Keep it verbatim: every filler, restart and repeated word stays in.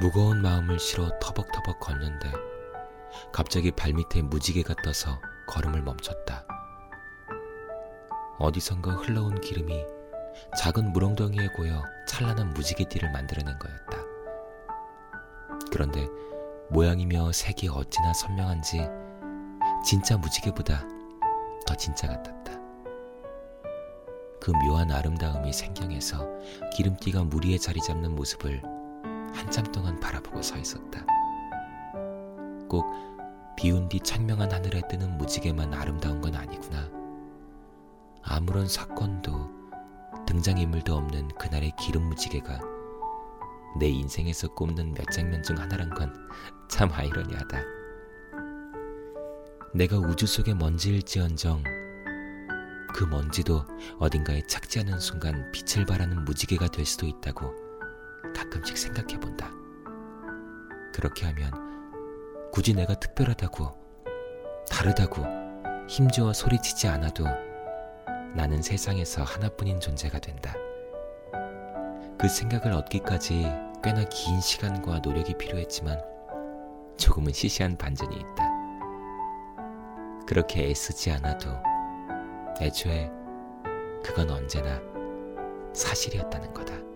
무거운 마음을 실어 터벅터벅 걷는데 갑자기 발밑에 무지개가 떠서 걸음을 멈췄다. 어디선가 흘러온 기름이 작은 물엉덩이에 고여 찬란한 무지개띠를 만들어낸 거였다. 그런데 모양이며 색이 어찌나 선명한지 진짜 무지개보다 더 진짜 같았다. 그 묘한 아름다움이 생경해서 기름띠가 물 위에 자리 잡는 모습을 한참 동안 바라보고 서 있었다. 꼭 비운 뒤 천명한 하늘에 뜨는 무지개만 아름다운 건 아니구나. 아무런 사건도 등장인물도 없는 그날의 기름 무지개가 내 인생에서 꼽는 몇 장면 중 하나란 건 참 아이러니하다. 내가 우주 속의 먼지일지언정 그 먼지도 어딘가에 착지 않은 순간 빛을 발하는 무지개가 될 수도 있다고 가끔씩 생각해본다. 그렇게 하면 굳이 내가 특별하다고, 다르다고 힘주어 소리치지 않아도 나는 세상에서 하나뿐인 존재가 된다. 그 생각을 얻기까지 꽤나 긴 시간과 노력이 필요했지만 조금은 시시한 반전이 있다. 그렇게 애쓰지 않아도 애초에 그건 언제나 사실이었다는 거다.